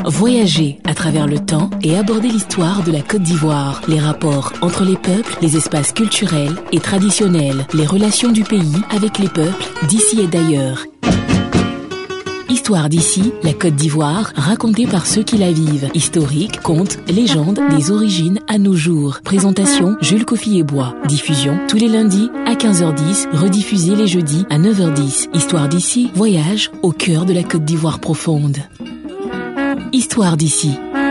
Voyager à travers le temps et aborder l'histoire de la Côte d'Ivoire, les rapports entre les peuples, les espaces culturels et traditionnels, les relations du pays avec les peuples d'ici et d'ailleurs. Histoire d'ici, la Côte d'Ivoire, racontée par ceux qui la vivent. Historique, contes, légendes, des origines à nos jours. Présentation, Jules Kofi-Ebois. Diffusion, tous les lundis à 15h10, rediffusée les jeudis à 9h10. Histoire d'ici, voyage au cœur de la Côte d'Ivoire profonde. Histoire d'ici.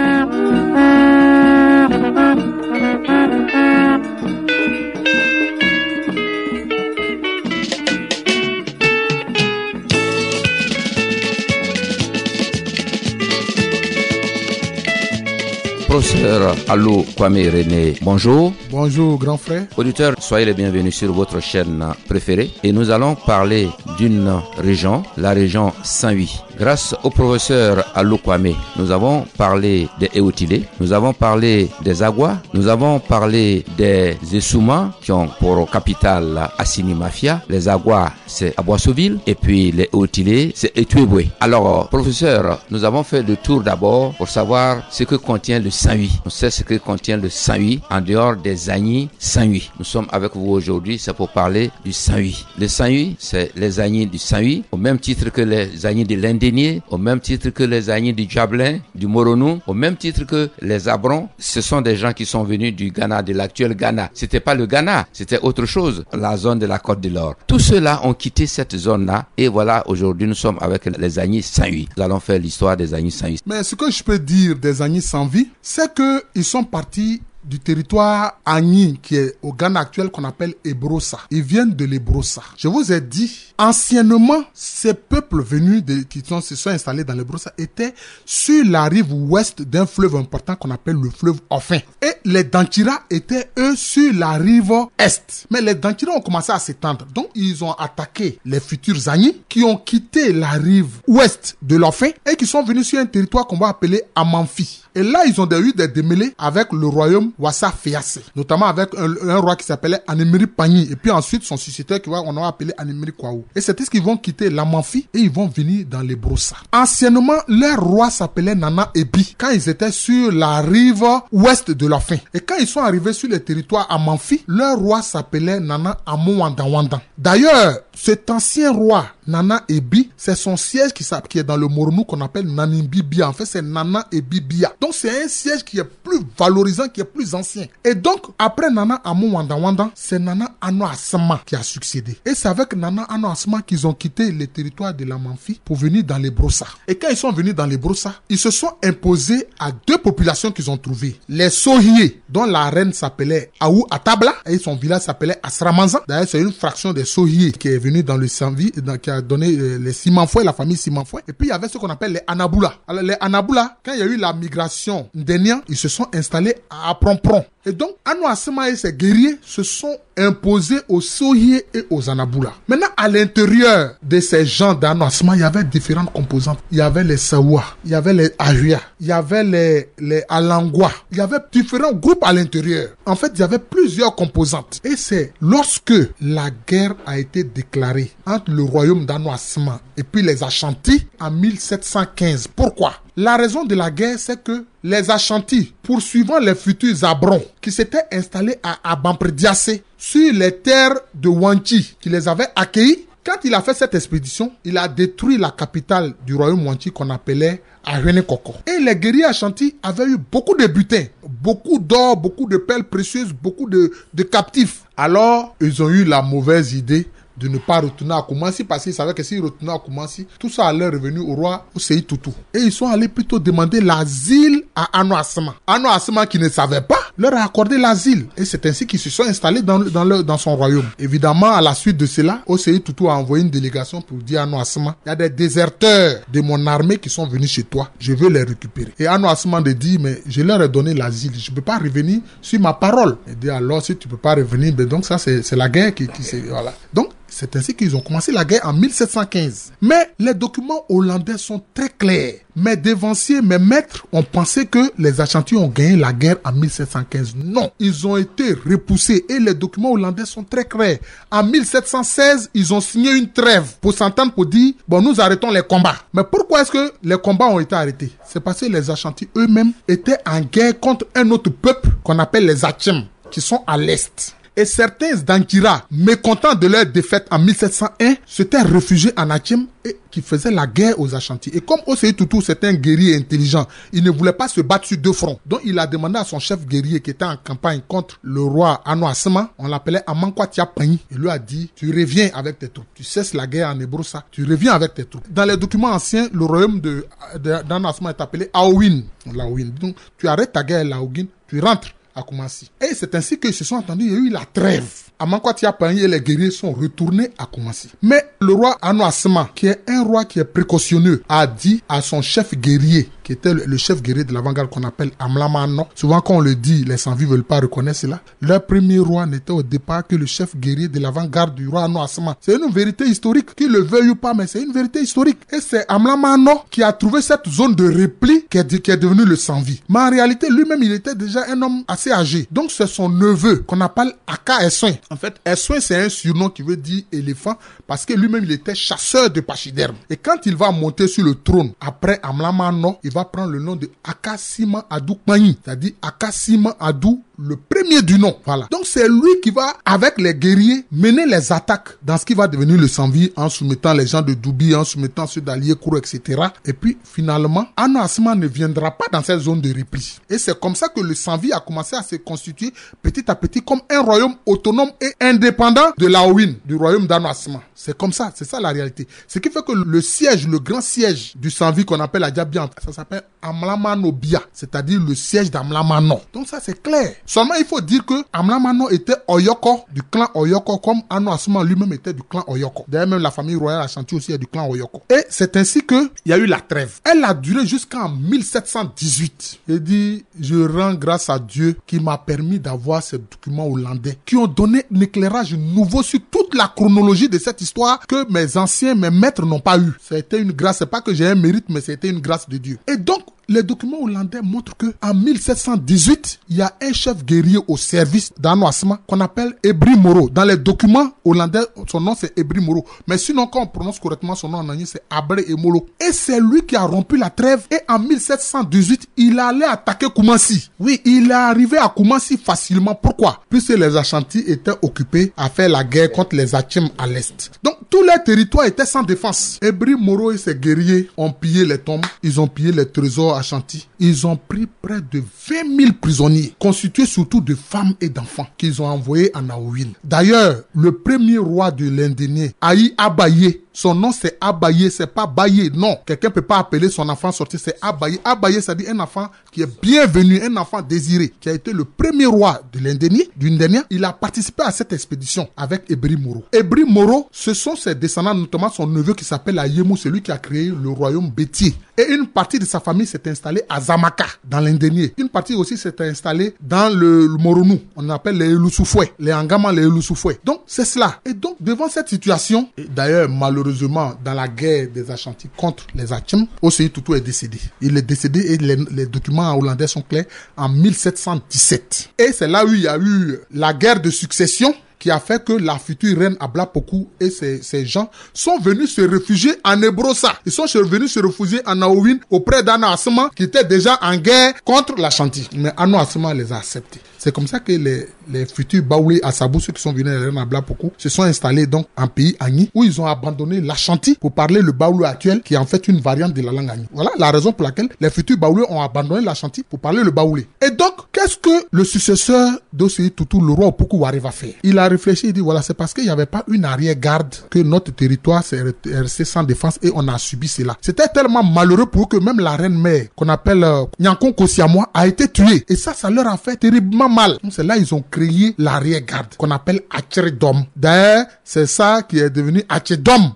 Professeur Alou Kwame René, bonjour. Bonjour grand frère. Auditeurs, soyez les bienvenus sur votre chaîne préférée et nous allons parler d'une région, la région Saint-Louis. Grâce au professeur Alou Kwame, nous avons parlé des Eotilé, nous avons parlé des Agua, nous avons parlé des Essouma qui ont pour capitale Assini Mafia. Les Agua, c'est Aboissoville et puis les Eotilé, c'est Etueboué. Alors, professeur, nous avons fait le tour d'abord pour savoir ce que contient le Saint-Louis. On sait ce que contient le Saint-Louis en dehors des Agnis Saint-Louis. Nous sommes avec vous aujourd'hui, c'est pour parler du Saint-Louis. Le Saint-Louis, c'est les Agnis du Saint-Louis, au même titre que les Agnis de l'Indénié, au même titre que les Agnis du Djablin, du Moronou, au même titre que les Abrons. Ce sont des gens qui sont venus du Ghana, de l'actuel Ghana. C'était pas le Ghana, c'était autre chose, la zone de la Côte de l'Or. Tous ceux-là ont quitté cette zone-là et voilà, aujourd'hui, nous sommes avec les Agnis Saint-Louis. Nous allons faire l'histoire des Agnis Saint-Louis. Mais ce que je peux dire des Agnis sans vie, c'est qu'ils sont partis du territoire Agni qui est au Ghana actuel qu'on appelle Ebrossa. Ils viennent de l'Ebrossa. Je vous ai dit, anciennement, ces peuples venus se sont installés dans l'Ebrossa étaient sur la rive ouest d'un fleuve important qu'on appelle le fleuve Offin. Et les Dantira étaient eux sur la rive est. Mais les Dantira ont commencé à s'étendre. Donc ils ont attaqué les futurs Agni qui ont quitté la rive ouest de l'Offin et qui sont venus sur un territoire qu'on va appeler Amanfi. Et là, ils ont eu des démêlés avec le royaume Wassa Féassé, notamment avec un roi qui s'appelait Anemiri Pagny, et puis ensuite son successeur on va appeler Anemiri Kwaou. Et c'est ce qu'ils vont quitter l'Amanfi et ils vont venir dans les Brossa. Anciennement, leur roi s'appelait Nana Ebi, quand ils étaient sur la rive ouest de l'Offin. Et quand ils sont arrivés sur le territoire Amanfi, leur roi s'appelait Nana Amo Wandan. D'ailleurs, cet ancien roi, Nana Ebi, c'est son siège qui est dans le Moronou qu'on appelle Nanimbi-Bia. En fait, c'est Nana Ebi-Bia. Donc, c'est un siège qui est plus valorisant, qui est plus ancien. Et donc, après Nana Amo Wandan, c'est Nana Ano Asama qui a succédé. Et c'est avec Nana Ano Asama qu'ils ont quitté le territoire de la Manfi pour venir dans les Brossa. Et quand ils sont venus dans les Brossa, ils se sont imposés à deux populations qu'ils ont trouvées. Les Sohié, dont la reine s'appelait Aou Atabla, et son village s'appelait Asramanzan. D'ailleurs, c'est une fraction des Sohié qui est venue dans le Saint-Louis, qui a donné les Simanfoué, la famille Simanfoué. Et puis, il y avait ce qu'on appelle les Anaboula. Alors, les Anaboula, quand il y a eu la migration d'Enian, ils se sont installés à Prompron. Et donc, Ano Asama et ses guerriers se sont imposés aux Sohié et aux Anaboula. Maintenant, à l'intérieur de ces gens d'Ano Asama, il y avait différentes composantes. Il y avait les Sawa, il y avait les Ahuya, il y avait les Alangwa. Il y avait différents groupes à l'intérieur. En fait, il y avait plusieurs composantes. Et c'est lorsque la guerre a été déclarée entre le royaume d'Ano Asama et puis les Ashanti en 1715. Pourquoi? La raison de la guerre, c'est que les Ashanti, poursuivant les futurs Abrons qui s'étaient installés à Abamprediassé sur les terres de Wanchi, qui les avaient accueillis, quand il a fait cette expédition, il a détruit la capitale du royaume Wanchi qu'on appelait Ahwene Koko. Et les guerriers Ashanti avaient eu beaucoup de butins, beaucoup d'or, beaucoup de perles précieuses, beaucoup de captifs. Alors, ils ont eu la mauvaise idée de ne pas retourner à Koumassi parce qu'ils savaient que s'ils retournaient à Koumassi, tout ça allait revenir au roi Ousseï Toutou. Et ils sont allés plutôt demander l'asile à Ano Asama. Ano Asama, qui ne savait pas, leur a accordé l'asile. Et c'est ainsi qu'ils se sont installés dans son royaume. Évidemment, à la suite de cela, Ousseï Toutou a envoyé une délégation pour dire à Ano Asama, il y a des déserteurs de mon armée qui sont venus chez toi. Je veux les récupérer. Et Ano Asama a dit, mais je leur ai donné l'asile. Je ne peux pas revenir sur ma parole. Il dit, alors, si tu ne peux pas revenir, ben donc ça, c'est la guerre qui voilà. Donc, c'est ainsi qu'ils ont commencé la guerre en 1715. Mais les documents hollandais sont très clairs. mes dévanciers, mes maîtres ont pensé que les Ashanti ont gagné la guerre en 1715. Non, ils ont été repoussés et les documents hollandais sont très clairs. En 1716, ils ont signé une trêve pour s'entendre, pour dire, bon, nous arrêtons les combats. Mais pourquoi est-ce que les combats ont été arrêtés? C'est parce que les Ashanti eux-mêmes étaient en guerre contre un autre peuple qu'on appelle les Achem, qui sont à l'est. Et certains d'Ankira, mécontents de leur défaite en 1701, s'étaient réfugiés en Achem et qui faisaient la guerre aux Ashanti. Et comme Osei Tutu, c'était un guerrier intelligent, il ne voulait pas se battre sur deux fronts. Donc il a demandé à son chef guerrier qui était en campagne contre le roi Ano Asma, on l'appelait Amankwa Tiapani. Il lui a dit, tu reviens avec tes troupes. Tu cesses la guerre en Ebrosa, tu reviens avec tes troupes. Dans les documents anciens, le royaume d'Ano Asma est appelé Aouin. Donc tu arrêtes ta guerre à Laouin, tu rentres à Koumassi. Et c'est ainsi qu'ils se sont entendus, il y a eu la trêve. Amankwa Tiapani et les guerriers sont retournés à Koumassi. Mais le roi Ano Asma, qui est un roi qui est précautionneux, a dit à son chef guerrier, qui était le chef guerrier de l'avant-garde qu'on appelle Amlamano. Souvent quand on le dit, les sans-vie ne veulent pas reconnaître cela. Leur premier roi n'était au départ que le chef guerrier de l'avant-garde du roi Ano Asma. C'est une vérité historique, qu'il le veuille ou pas, mais c'est une vérité historique. Et c'est Amlamano qui a trouvé cette zone de repli qui est devenu le sans-vie. Mais en réalité, lui-même, il était déjà un homme assez âgé. Donc c'est son neveu qu'on appelle Aka Essoin. En fait, Essoin, c'est un surnom qui veut dire éléphant parce que lui-même, il était chasseur de pachyderme. Et quand il va monter sur le trône, après Amlamano, il va prendre le nom de Akasima Adou Kmanyi, c'est-à-dire Akasima Adou, le premier du nom. Voilà. Donc c'est lui qui va, avec les guerriers, mener les attaques dans ce qui va devenir le sans-vie en soumettant les gens de Doubi, en soumettant ceux d'Aliékourou, etc. Et puis finalement, Ano Asma ne viendra pas dans cette zone de repli. Et c'est comme ça que le sans-vie a commencé à se constituer petit à petit comme un royaume autonome et indépendant de l'Aouin, du royaume d'Ano Asma. C'est comme ça, c'est ça la réalité. Ce qui fait que le siège, le grand siège du sans-vie qu'on appelle Adjabian, ça s'appelle Amlamano Bia, c'est-à-dire le siège d'Amlamano. Donc ça c'est clair. Seulement il faut dire que Amlamano était Oyoko, du clan Oyoko, comme Ano Asma lui-même était du clan Oyoko. D'ailleurs même la famille royale Ashanti aussi est du clan Oyoko. Et c'est ainsi que il y a eu la trêve. Elle a duré jusqu'en 1718. Il dit, je rends grâce à Dieu qui m'a permis d'avoir ces documents hollandais qui ont donné un éclairage nouveau sur toute la chronologie de cette histoire que mes maîtres n'ont pas eu. C'était une grâce, c'est pas que j'ai un mérite, mais c'était une grâce de Dieu. Et donc, les documents hollandais montrent que en 1718, il y a un chef guerrier au service d'Ano Asma qu'on appelle Ebri Moro. Dans les documents hollandais, son nom c'est Ebri Moro. Mais sinon, quand on prononce correctement son nom en anglais, c'est Abre Emolo. Et c'est lui qui a rompu la trêve. Et en 1718, il allait attaquer Koumassi. Oui, il est arrivé à Koumassi facilement. Pourquoi? Puisque les Ashanti étaient occupés à faire la guerre contre les Achem à l'est. Donc, tous les territoires étaient sans défense. Ebri Moro et ses guerriers ont pillé les tombes. Ils ont pillé les trésors Ashanti. Ils ont pris près de 20 000 prisonniers, constitués surtout de femmes et d'enfants, qu'ils ont envoyés en Aouin. D'ailleurs, le premier roi de l'Indénié, Aïe Abaye, son nom c'est Abaye, c'est pas Baye, non. Quelqu'un peut pas appeler son enfant sorti, c'est Abaye. Abaye, ça dit un enfant qui est bienvenu, un enfant désiré, qui a été le premier roi de l'Indénié, Il a participé à cette expédition avec Ebri Moro. Ebri Moro, ce sont ses descendants, notamment son neveu qui s'appelle Ayemou, celui qui a créé le royaume Bétier. Et une partie de sa famille s'est installée à Zamaka, dans l'Indénié. Une partie aussi s'est installée dans le Moronou. On appelle les Elusufoué, les Angama, les Elusufoué. Donc, c'est cela. Et donc, devant cette situation, et d'ailleurs, malheureusement, dans la guerre des Ashanti contre les Achem, Osei Tutu est décédé. Il est décédé et les documents hollandais sont clairs en 1717. Et c'est là où il y a eu la guerre de succession qui a fait que la future reine Ablapoku et ces gens sont venus se réfugier en Ebrosa. Ils sont venus se réfugier en Aouin auprès d'Ano Asma qui était déjà en guerre contre l'Ashanti. Mais Ano Asma les a acceptés. C'est comme ça que les futurs Baoulé Assabou, ceux qui sont venus à Ablapoku, se sont installés donc en pays Agni, où ils ont abandonné l'Ashanti pour parler le Baoulé actuel, qui est en fait une variante de la langue Agni. Voilà la raison pour laquelle les futurs Baoulé ont abandonné l'Ashanti pour parler le Baoulé. Et donc, qu'est-ce que le successeur d'Osei Tutu, le roi Opoku Wari, va faire? Il a réfléchi, il dit voilà, c'est parce qu'il n'y avait pas une arrière-garde que notre territoire s'est resté sans défense et on a subi cela. C'était tellement malheureux pour eux que même la reine mère, qu'on appelle Nyankon Kosiamoa, a été tuée. Et ça leur a fait terriblement mal. Donc c'est là ils ont créé l'arrière-garde qu'on appelle Atcheredom. D'ailleurs, c'est ça qui est devenu Atchedom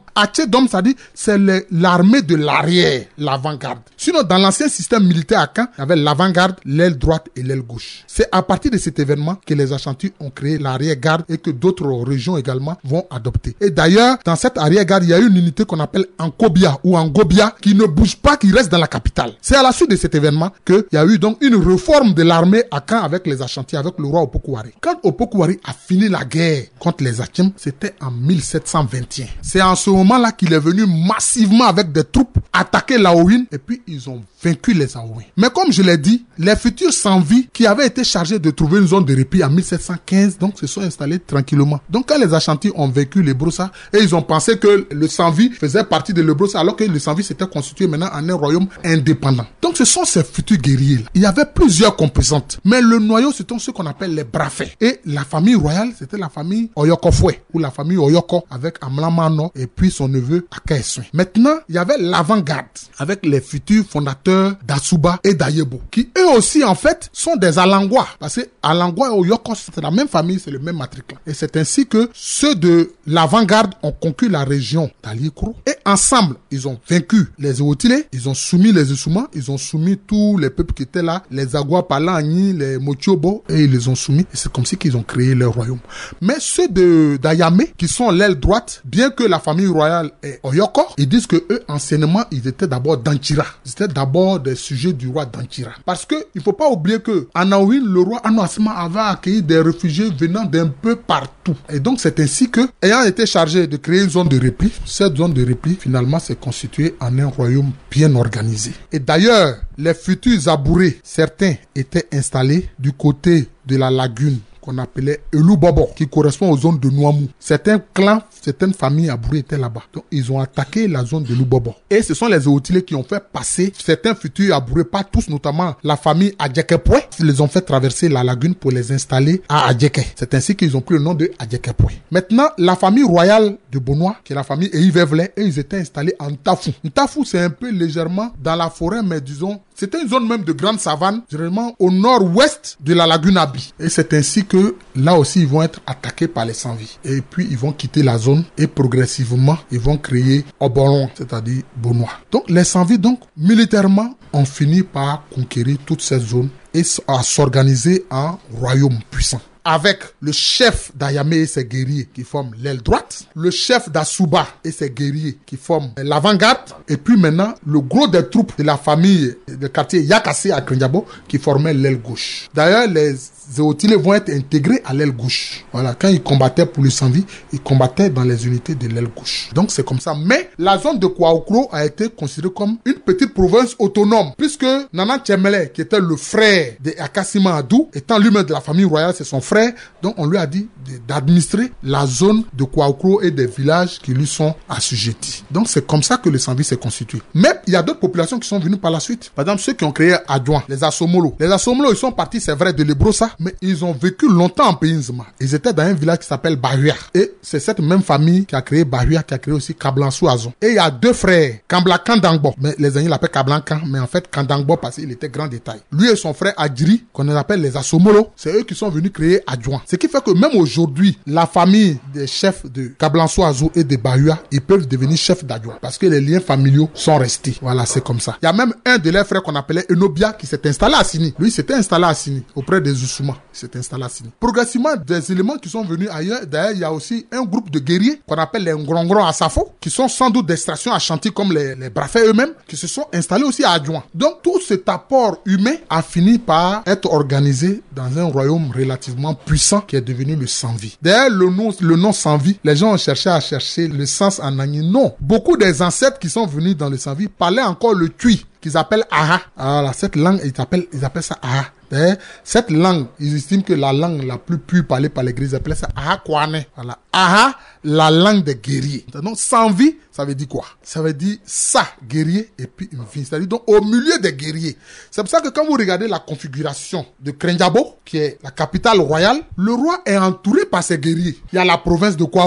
Achédom, ça dit, c'est l'armée de l'arrière, l'avant-garde. Sinon, dans l'ancien système militaire à Caen, il y avait l'avant-garde, l'aile droite et l'aile gauche. C'est à partir de cet événement que les Ashanti ont créé l'arrière-garde et que d'autres régions également vont adopter. Et d'ailleurs, dans cette arrière-garde, il y a une unité qu'on appelle Ankobia ou Angobia qui ne bouge pas, qui reste dans la capitale. C'est à la suite de cet événement qu'il y a eu donc une réforme de l'armée à Caen avec les Ashanti, avec le roi Opokuwari. Quand Opokuwari a fini la guerre contre les Achim, c'était en 1721. C'est en ce moment-là qu'il est venu massivement avec des troupes attaquer l'Aouin et puis ils ont vaincu les Aouins. Mais comme je l'ai dit, les futurs sans-vie qui avaient été chargés de trouver une zone de répit en 1715, donc se sont installés tranquillement. Donc quand les Ashanti ont vaincu les Brossa, et ils ont pensé que le sans-vie faisait partie de le Brossa, alors que le sans-vie s'était constitué maintenant en un royaume indépendant. Donc ce sont ces futurs guerriers là. Il y avait plusieurs composantes, mais le noyau c'était ce qu'on appelle les Brafais. Et la famille royale c'était la famille Oyokofwe ou la famille Oyoko avec Amlamano et puis son neveu Akaeswe. Maintenant il y avait l'avant-garde avec les futurs fondateurs d'Asuba et d'Ayebo qui eux aussi en fait sont des Alangwa parce que Alangwa et Oyoko c'est la même famille, c'est le même matricule. Et c'est ainsi que ceux de l'avant-garde ont conquis la région d'Aliekro et ensemble ils ont vaincu les Ewotilé, ils ont soumis les Issouma, ils ont soumis tous les peuples qui étaient là, les Agwa Palani, les Mochobo et ils les ont soumis et c'est comme ça qu'ils ont créé leur royaume. Mais ceux d'Ayame qui sont l'aile droite, bien que la famille royale est Oyoko, ils disent que eux anciennement ils étaient d'abord d'Anchira. Ils étaient d'abord des sujets du roi d'Anchira. Parce que il faut pas oublier que en Aouin, le roi Anouasma avait accueilli des réfugiés venant d'un peu partout. Et donc c'est ainsi que, ayant été chargé de créer une zone de repli, cette zone de repli finalement s'est constituée en un royaume bien organisé. Et d'ailleurs, les futurs Abourés, certains étaient installés du côté de la lagune qu'on appelait Elubobo, qui correspond aux zones de Nouamou. Certains clans, certaines familles Abouré étaient là-bas. Donc, ils ont attaqué la zone de Elubobo. Et ce sont les Ewotilé qui ont fait passer certains futurs Abouré, pas tous, notamment la famille Adjekepwe. Ils les ont fait traverser la lagune pour les installer à Adjeke. C'est ainsi qu'ils ont pris le nom de Adjekepwe. Maintenant, la famille royale de Bonois, qui est la famille Eivevle, et ils étaient installés en Ntafou. Ntafou, c'est un peu légèrement dans la forêt, mais disons, c'était une zone même de grande savane, généralement au nord-ouest de la lagune Abi. Et c'est ainsi que là aussi, ils vont être attaqués par les sans-vie. Et puis, ils vont quitter la zone et progressivement, ils vont créer Oboron, c'est-à-dire Bonois. Donc, les sans-vie, donc, militairement, ont fini par conquérir toute cette zone et à s'organiser en royaume puissant. Avec le chef d'Ayame et ses guerriers qui forment l'aile droite, le chef d'Asuba et ses guerriers qui forment l'avant-garde, et puis maintenant le gros des troupes de la famille de quartier Yakase à Krenjabo qui formaient l'aile gauche. D'ailleurs, les Ewotilé vont être intégrés à l'aile gauche. Voilà, quand ils combattaient pour le sans-vie, ils combattaient dans les unités de l'aile gauche. Donc c'est comme ça. Mais la zone de Kwaokro a été considérée comme une petite province autonome, puisque Nana Tchemele, qui était le frère de Akasima Adou, étant lui-même de la famille royale, c'est son frère, donc on lui a dit d'administrer la zone de Kwaokro et des villages qui lui sont assujettis. Donc c'est comme ça que le sans-vie s'est constitué. Mais il y a d'autres populations qui sont venues par la suite. Par exemple, ceux qui ont créé Adjouan, les Asomolo. Les Asomolo, ils sont partis, c'est vrai, de l'Ebrosa, mais ils ont vécu longtemps en Pays Nzima. Ils étaient dans un village qui s'appelle Bahua. Et c'est cette même famille qui a créé Bahua, qui a créé aussi Kablansou Azon. Et il y a deux frères, Kambla Kandangbo. Mais les amis l'appellent Kablankan, mais en fait Kandangbo parce qu'il était grand détail. Lui et son frère Adjiri, qu'on appelle les Asomolo, c'est eux qui sont venus créer Adjouan. Ce qui fait que même aujourd'hui, la famille des chefs de Kablansou Azon et de Bahua, ils peuvent devenir chefs d'Adjouan. Parce que les liens familiaux sont restés. Voilà, c'est comme ça. Il y a même un de leurs frères qu'on appelait Enobia qui s'est installé à Sini. Lui, s'était installé à Sini, auprès des Usuma. S'est installé à Sini. Progressivement, des éléments qui sont venus ailleurs. D'ailleurs, il y a aussi un groupe de guerriers qu'on appelle les Ngrongron à Safo, qui sont sans doute d'extraction Ashanti comme les Brafais eux-mêmes, qui se sont installés aussi à Adjouan. Donc, tout cet apport humain a fini par être organisé dans un royaume relativement puissant qui est devenu le sans-vie. D'ailleurs, le nom sans-vie, les gens ont cherché à chercher le sens en agni. Non. Beaucoup des ancêtres qui sont venus dans le sans-vie parlaient encore le tui, qu'ils appellent Aha. Alors, cette langue, ils appellent ça Aha. Cette langue, ils estiment que la langue la plus pure parlée par les guerriers, ils appellent ça Aha Kwane. Voilà. Aha, la langue des guerriers. Donc, sans vie, ça veut dire quoi? Ça veut dire ça, guerrier, et puis une vie. C'est-à-dire, donc, au milieu des guerriers. C'est pour ça que quand vous regardez la configuration de Krenjabo, qui est la capitale royale, le roi est entouré par ses guerriers. Il y a la province de Kwaokro,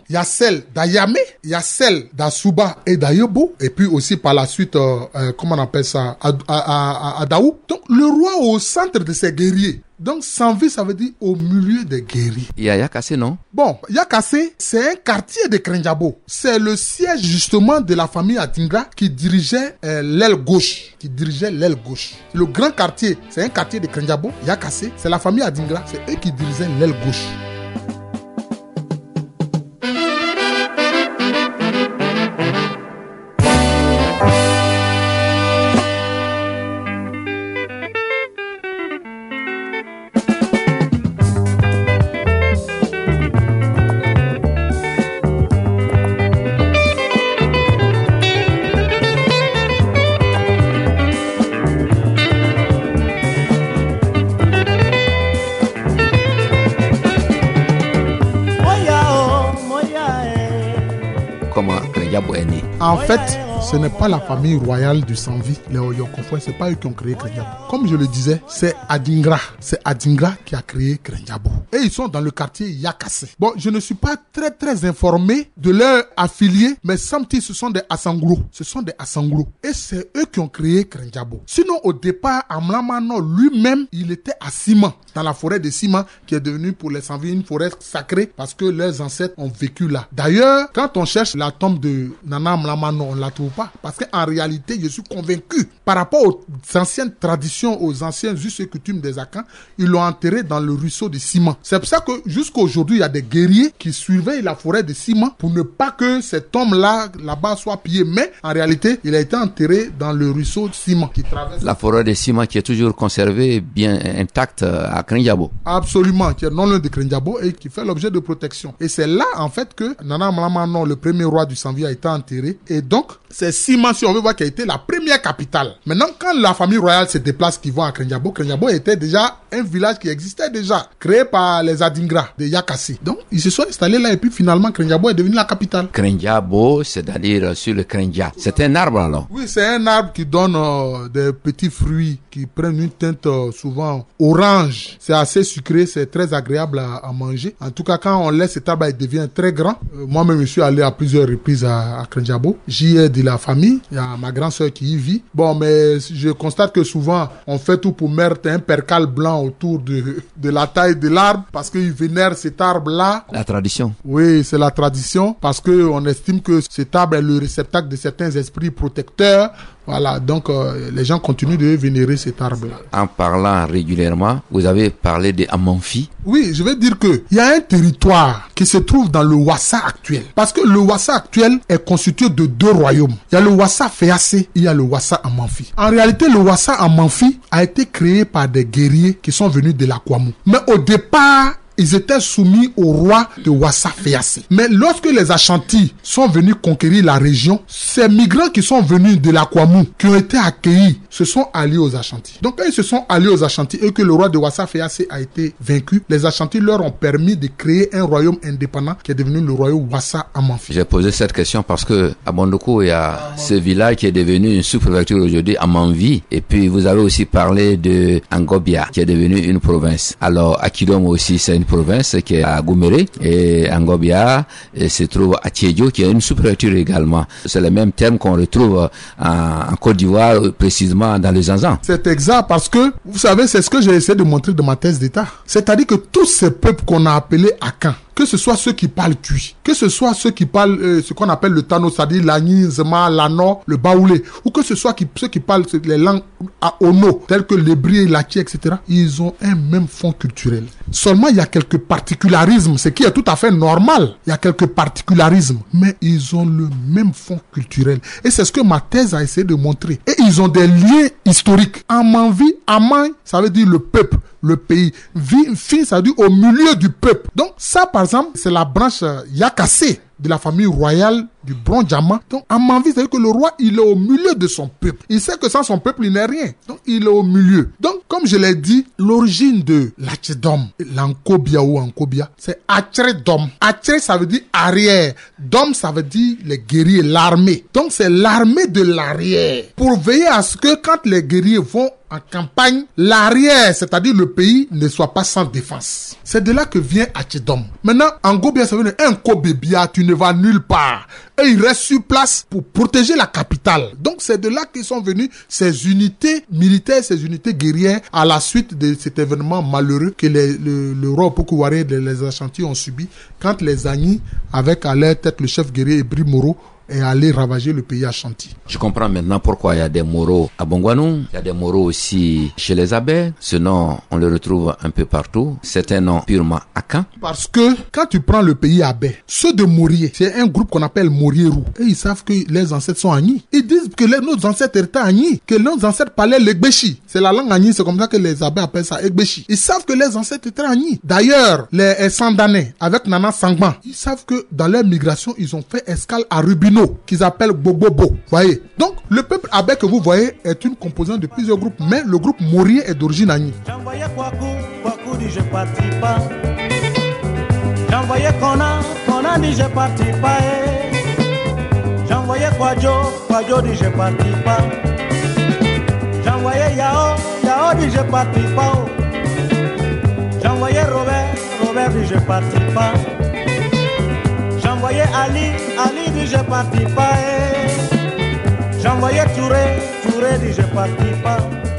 il y a celle d'Ayamé, il y a celle d'Asuba et d'Ayobo, et puis aussi par la suite, comment on appelle ça, à Daou. Donc le roi au centre de ces guerriers. Donc, Sanvi, ça veut dire au milieu des guerriers. Il y a Yakassé, non? Bon, Yakassé, c'est un quartier de Krenjabo. C'est le siège, justement, de la famille Adingra qui dirigeait l'aile gauche. Le grand quartier, c'est un quartier de Krenjabo. Yakassé, c'est la famille Adingra. C'est eux qui dirigeaient l'aile gauche. En fait, ce n'est pas la famille royale du Sanvi, les Oyokofoy, c'est pas eux qui ont créé Krenjabo. Comme je le disais, c'est Adingra qui a créé Krenjabo. Et ils sont dans le quartier Yakassé. Bon, je ne suis pas très informé de leurs affiliés, mais Samti, ce sont des Asanglo. Et c'est eux qui ont créé Krenjabo. Sinon, au départ, Amlamano lui-même, il était à Sima, dans la forêt de Sima, qui est devenue pour les Sanvi une forêt sacrée, parce que leurs ancêtres ont vécu là. D'ailleurs, quand on cherche la tombe de Nana Amlamano, on la trouve pas, parce qu'en réalité, je suis convaincu, par rapport aux anciennes traditions, aux anciens us et coutumes des Akans, ils l'ont enterré dans le ruisseau de Sima. C'est pour ça que jusqu'à aujourd'hui, il y a des guerriers qui surveillent la forêt de Sima pour ne pas que cet homme-là, là-bas, soit pillé. Mais en réalité, il a été enterré dans le ruisseau de Sima qui traverse. La forêt de Sima qui est toujours conservée, bien intacte à Krenjabo. Absolument, qui est non loin de Krenjabo et qui fait l'objet de protection. Et c'est là, en fait, que Nana Amlamano, le premier roi du Sanvi, a été enterré. Et donc, c'est Sima, si on veut voir, qui a été la première capitale. Maintenant, quand la famille royale se déplace, qui vont à Krenjabo, Krenjabo était déjà un village qui existait déjà, créé par les Adingra de Yakassé. Donc, ils se sont installés là et puis finalement, Krenjabo est devenu la capitale. Krenjabo, c'est-à-dire sur le Krenja. C'est un arbre alors? Oui, c'est un arbre qui donne des petits fruits qui prennent une teinte souvent orange. C'est assez sucré, c'est très agréable à manger. En tout cas, quand on laisse cet arbre, il devient très grand. Moi-même, je suis allé à plusieurs reprises à Krenjabo. J'y ai de la famille. Il y a ma grande sœur qui y vit. Bon, mais je constate que souvent, on fait tout pour mettre un percal blanc autour de la taille de l'arbre parce qu'ils vénèrent cet arbre-là. La tradition. Oui, c'est la tradition parce que on estime que cet arbre est le réceptacle de certains esprits protecteurs. Voilà, donc les gens continuent de vénérer cet arbre-là. En parlant régulièrement, vous avez parlé de Amanfi. Oui, je vais dire que il y a un territoire qui se trouve dans le Wassa actuel. Parce que le Wassa actuel est constitué de deux royaumes. Il y a le Wassa Féassé, il y a le Wassa Amanfi. En réalité, le Wassa Amanfi a été créé par des guerriers qui sont venus de l'Akwamu. Mais au départ, ils étaient soumis au roi de Wassa Féassé. Mais lorsque les Ashanti sont venus conquérir la région, ces migrants qui sont venus de l'Akwamu, qui ont été accueillis, se sont alliés aux Ashanti. Donc quand ils se sont alliés aux Ashanti et que le roi de Wassa Féassé a été vaincu, les Ashanti leur ont permis de créer un royaume indépendant qui est devenu le royaume Wassa Amanfi. J'ai posé cette question parce que à Bondoukou, il y a ce village qui est devenu une sous-préfecture aujourd'hui, Amanvi. Et puis vous avez aussi parlé de Angobia, qui est devenu une province. Alors à Kidom aussi, c'est une province qui est à Gouméré, et Angobia se trouve à Tiédio qui est une sous-préfecture également. C'est le même terme qu'on retrouve en Côte d'Ivoire, précisément dans le Zanzan. C'est exact parce que, vous savez, c'est ce que j'ai essayé de montrer dans ma thèse d'État. C'est-à-dire que tous ces peuples qu'on a appelés Akan, que ce soit ceux qui parlent Tui, que ce soit ceux qui parlent ce qu'on appelle le Tano, c'est-à-dire l'Agni, Nzema, l'Ano, le Baoulé, ou que ce soit ceux qui parlent les langues à Ono, telles que l'Hébreu, l'Aki, etc., ils ont un même fond culturel. Seulement, il y a quelques particularismes, ce qui est tout à fait normal. Il y a quelques particularismes, mais ils ont le même fond culturel. Et c'est ce que ma thèse a essayé de montrer. Et ils ont des liens historiques. Amanvi, Aman, ça veut dire le peuple, le pays. Fi, ça veut dire au milieu du peuple. Donc ça, par exemple, c'est la branche Yakassé de la famille royale du Bronjama. Donc, Amanvi, c'est-à-dire que le roi, il est au milieu de son peuple. Il sait que sans son peuple, il n'est rien. Donc, il est au milieu. Donc, comme je l'ai dit, l'origine de l'Atchedom, l'Ankobia ou Ankobia, c'est Atchedom. Atched, ça veut dire arrière. Dom, ça veut dire les guerriers, l'armée. Donc, c'est l'armée de l'arrière. Pour veiller à ce que quand les guerriers vont en campagne, l'arrière, c'est-à-dire le pays, ne soit pas sans défense. C'est de là que vient Atchedom. Maintenant, Angobia, ça veut dire un Kobebia, tu ne vas nulle part. Et ils restent sur place pour protéger la capitale. Donc, c'est de là qu'ils sont venus ces unités militaires, ces unités guerrières, à la suite de cet événement malheureux que le roi Opokuware et les Ashanti ont subi quand les Agnis, avec à leur tête le chef guerrier Ebri Moro, et aller ravager le pays Ashanti. Je comprends maintenant pourquoi il y a des Moros à Bongwanou, il y a des Moros aussi chez les Abé. Ce nom, on le retrouve un peu partout. C'est un nom purement akan. Parce que quand tu prends le pays Abé, ceux de Morier, c'est un groupe qu'on appelle Morierou. Et ils savent que les ancêtres sont Agnis. Ils disent que nos ancêtres étaient Agnis, que nos ancêtres parlaient l'Egbeshi. C'est la langue Agnis, c'est comme ça que les Abé appellent ça Egbeshi. Ils savent que les ancêtres étaient Agnis. D'ailleurs, les Sandanais, avec Nana Sangban, ils savent que dans leur migration, ils ont fait escale à Rubino, qu'ils appellent Bobobo. Voyez. Donc, le peuple Abé que vous voyez est une composante de plusieurs groupes, mais le groupe Morier est d'origine Agnis. J'envoyais Kwaku dit je partis pas. J'envoyais Kona dit je partis pas. J'envoyais Kwadjo dit je partis pas. J'envoyais Yao dit je partis pas. J'envoyais Robert dit je partis pas. J'envoyais Ali dit je partis pas. J'envoyais Touré dit je partis pas.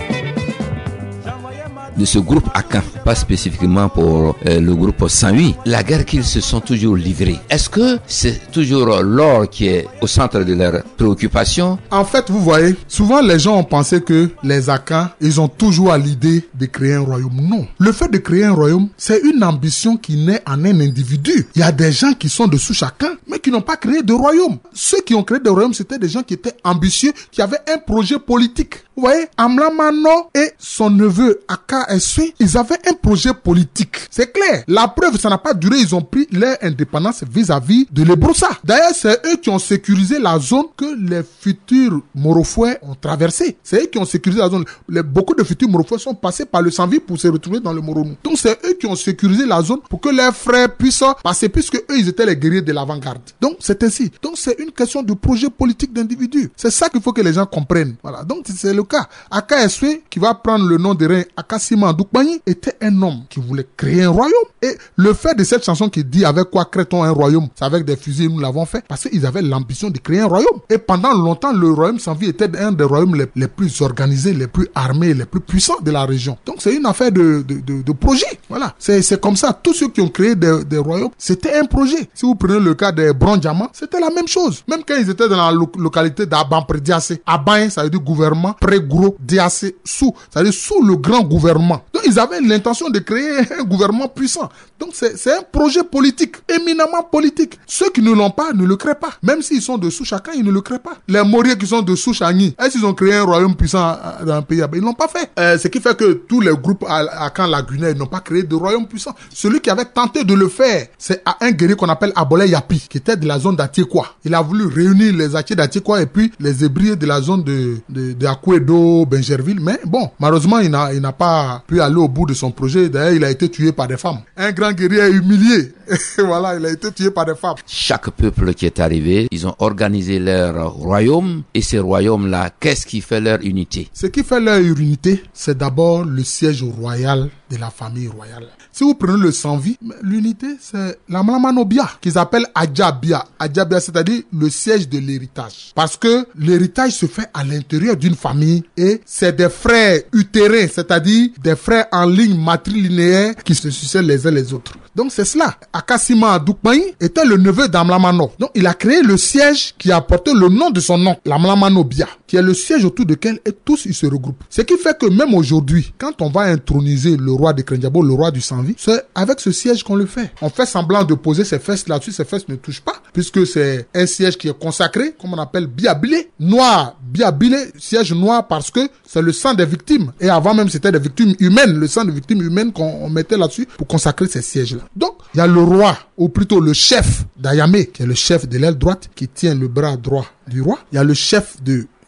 De ce groupe Akan, pas spécifiquement pour le groupe 108, la guerre qu'ils se sont toujours livrés. Est-ce que c'est toujours l'or qui est au centre de leurs préoccupations? En fait, vous voyez, souvent les gens ont pensé que les Akans, ils ont toujours à l'idée de créer un royaume. Non. Le fait de créer un royaume, c'est une ambition qui naît en un individu. Il y a des gens qui sont de souche Akan, mais qui n'ont pas créé de royaume. Ceux qui ont créé des royaumes, c'était des gens qui étaient ambitieux, qui avaient un projet politique. Vous voyez, Amlamano et son neveu Aka Eswe, ils avaient un projet politique. C'est clair. La preuve, ça n'a pas duré. Ils ont pris leur indépendance vis-à-vis de l'Ebrossa. D'ailleurs, c'est eux qui ont sécurisé la zone que les futurs Morofouais ont traversée. C'est eux qui ont sécurisé la zone. Beaucoup de futurs Morofouais sont passés par le Sanvi pour se retrouver dans le Moronou. Donc, c'est eux qui ont sécurisé la zone pour que leurs frères puissent passer, puisque eux, ils étaient les guerriers de l'avant-garde. Donc, c'est ainsi. Donc, c'est une question de projet politique d'individu. C'est ça qu'il faut que les gens comprennent. Voilà. Donc, c'est le cas. Aka Eswe, qui va prendre le nom de rein Akasima Doukbani, était un homme qui voulait créer un royaume. Et le fait de cette chanson qui dit avec quoi crée-t-on un royaume, c'est avec des fusils, nous l'avons fait, parce qu'ils avaient l'ambition de créer un royaume. Et pendant longtemps, le royaume Sanvi était un des royaumes les plus organisés, les plus armés, les plus puissants de la région. Donc c'est une affaire de projet. Voilà. C'est comme ça. Tous ceux qui ont créé des royaumes, c'était un projet. Si vous prenez le cas des Brondiamants, c'était la même chose. Même quand ils étaient dans la localité d'Aban-Prediassé. Aban, ça veut dire gouvernement, Pré-Gros, Diassé, sous. Ça veut dire sous le grand gouvernement. Donc ils avaient l'intention de créer un gouvernement puissant. Donc c'est un projet politique, éminemment politique. Ceux qui ne l'ont pas ne le créent pas. Même s'ils sont de souche Akan, ils ne le créent pas. Les Moriers qui sont de souche Agnis, est-ce qu'ils ont créé un royaume puissant dans un pays? Ils l'ont pas fait. Ce qui fait que tous les groupes Akan lagunaires n'ont pas créé de royaume puissant. Celui qui avait tenté de le faire, c'est un guerrier qu'on appelle Abolé Yapi, qui était de la zone d'Atiekwa. Il a voulu réunir les Atiers d'Atiekwa et puis les Hébriers de la zone de Akwedo, Benjerville. Mais bon, malheureusement, il n'a pas pu aller au bout de son projet. D'ailleurs, il a été tué par des femmes. Un grand guerrier humilié. Voilà, il a été tué par des femmes. Chaque peuple qui est arrivé, ils ont organisé leur royaume. Et ces royaumes-là, qu'est-ce qui fait leur unité? Ce qui fait leur unité, c'est d'abord le siège royal de la famille royale. Si vous prenez le Sanvi, l'unité, c'est la Mlamanobia, qu'ils appellent Adjabia. Adjabia, c'est-à-dire le siège de l'héritage. Parce que l'héritage se fait à l'intérieur d'une famille et c'est des frères utérins, c'est-à-dire des frères en ligne matrilinéaire qui se succèdent les uns les autres. Donc c'est cela. Akasima Doukbani était le neveu d'Amlamano. Donc il a créé le siège qui a porté le nom de son oncle, l'Amlamanobia, qui est le siège autour duquel et tous ils se regroupent. Ce qui fait que même aujourd'hui, quand on va introniser le roi de Krendiabo, le roi du Sanvi, c'est avec ce siège qu'on le fait. On fait semblant de poser ses fesses là-dessus, ses fesses ne touchent pas, puisque c'est un siège qui est consacré, comme on appelle Biabilé, noir. Biabilé, siège noir parce que c'est le sang des victimes. Et avant même c'était des victimes humaines, le sang des victimes humaines qu'on mettait là-dessus pour consacrer ces sièges-là. Donc, il y a le roi, ou plutôt le chef d'Ayamé, qui est le chef de l'aile droite, qui tient le bras droit du roi. Il y a le chef de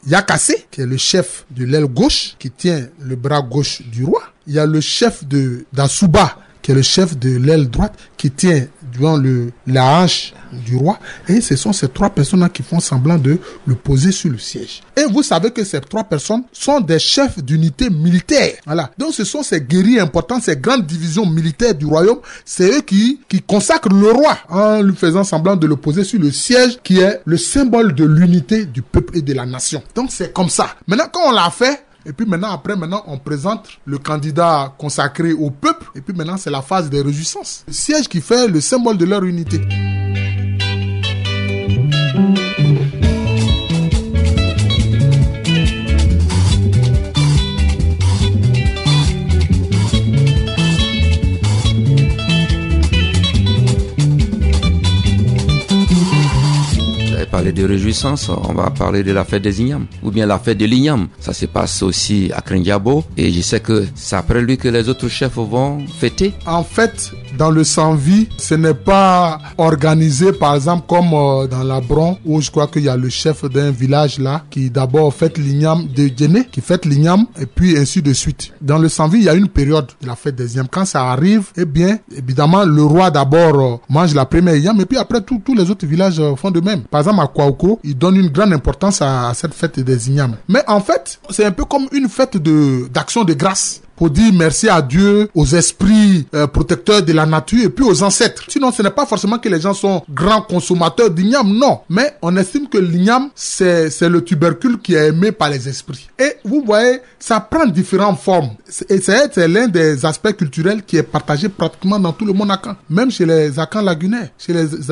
Yakassé, qui est le chef de l'aile gauche, qui tient le bras gauche du roi. Il y a le chef d'Assouba, qui est le chef de l'aile droite, qui tient devant la hanche du roi. Et ce sont ces 3 personnes-là qui font semblant de le poser sur le siège. Et vous savez que ces 3 personnes sont des chefs d'unité militaire. Voilà. Donc ce sont ces guerriers importants, ces grandes divisions militaires du royaume. C'est eux qui consacrent le roi en lui faisant semblant de le poser sur le siège, qui est le symbole de l'unité du peuple et de la nation. Donc c'est comme ça. Maintenant, quand on l'a fait, et puis maintenant, on présente le candidat consacré au peuple. Et puis maintenant, c'est la phase des réjouissances. Le siège qui fait le symbole de leur unité. Parler de réjouissance, on va parler de la fête des Ignames ou bien la fête de l'Igname. Ça se passe aussi à Krindiabo et je sais que c'est après lui que les autres chefs vont fêter. En fait, dans le Sanvi, ce n'est pas organisé par exemple comme dans la Bron où je crois qu'il y a le chef d'un village là qui d'abord fête l'Igname de Djéné, qui fête l'Igname et puis ainsi de suite. Dans le Sanvi, il y a une période de la fête des Ignames. Quand ça arrive, eh bien, évidemment, le roi d'abord mange la première Igname et puis après tous les autres villages font de même. Par exemple, à Kwaoukro, il donne une grande importance à cette fête des Ignames. Mais en fait, c'est un peu comme une fête d'action de grâce. Pour dire merci à Dieu, aux esprits protecteurs de la nature et puis aux ancêtres. Sinon, ce n'est pas forcément que les gens sont grands consommateurs d'igname, non. Mais on estime que l'igname, c'est le tubercule qui est aimé par les esprits. Et vous voyez, ça prend différentes formes. Et c'est l'un des aspects culturels qui est partagé pratiquement dans tout le monde Akan. Même chez les Akans lagunaires, chez les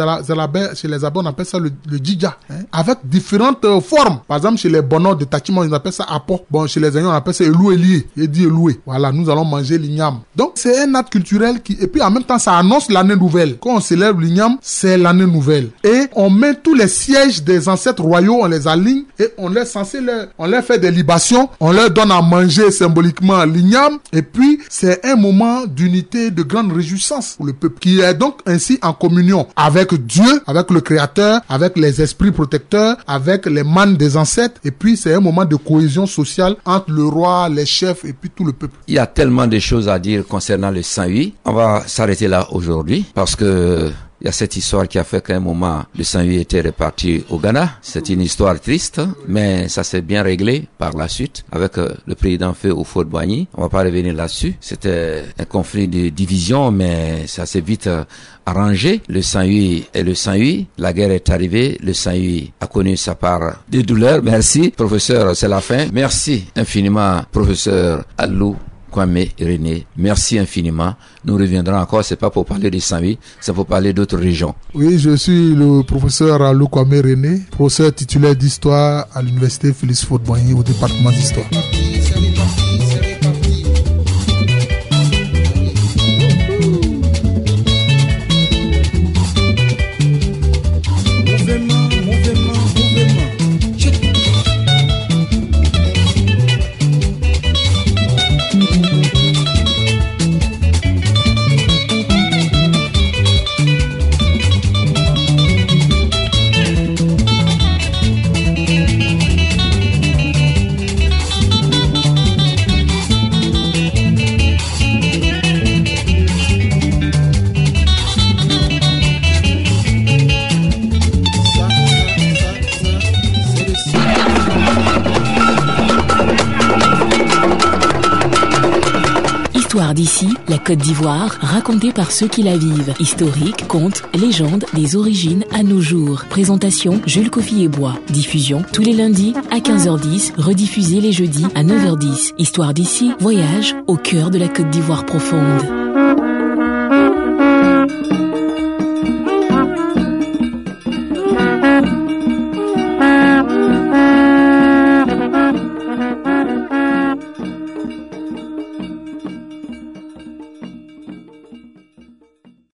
Abés, on appelle ça le djidja. Avec différentes formes. Par exemple, chez les Bonos de Tachima, on appelle ça apo. Bon, chez les Aignan, on appelle ça elouélié. Il dit eloué. Voilà, nous allons manger l'igname. Donc, c'est un acte culturel et puis en même temps, ça annonce l'année nouvelle. Quand on célèbre l'igname, c'est l'année nouvelle. Et on met tous les sièges des ancêtres royaux, on les aligne et on leur fait des libations, on leur donne à manger symboliquement l'igname et puis c'est un moment d'unité, de grande réjouissance pour le peuple qui est donc ainsi en communion avec Dieu, avec le Créateur, avec les esprits protecteurs, avec les mânes des ancêtres et puis c'est un moment de cohésion sociale entre le roi, les chefs et puis tout le peuple. Il y a tellement de choses à dire concernant le Saint-Huy. On va s'arrêter là aujourd'hui parce que il y a cette histoire qui a fait qu'à un moment, le Saint-Huy était réparti au Ghana. C'est une histoire triste, mais ça s'est bien réglé par la suite avec le président Feu Houphouët-Boigny. On va pas revenir là-dessus. C'était un conflit de division, mais ça s'est vite arrangé. Le Saint-Huy est le Saint-Huy. La guerre est arrivée. Le Saint-Huy a connu sa part de douleur. Merci, professeur, c'est la fin. Merci infiniment, professeur Alou Kwame René, merci infiniment. Nous reviendrons encore, c'est pas pour parler de Saint-Huy, c'est pour parler d'autres régions. Oui, je suis le professeur Alou Kwame René, professeur titulaire d'histoire à l'université Félix Houphouët-Boigny au département d'histoire. Histoire d'ici, la Côte d'Ivoire, racontée par ceux qui la vivent. Historique, contes, légendes, des origines à nos jours. Présentation, Jules Coffy-et-Bois. Diffusion, tous les lundis à 15h10, rediffusée les jeudis à 9h10. Histoire d'ici, voyage au cœur de la Côte d'Ivoire profonde.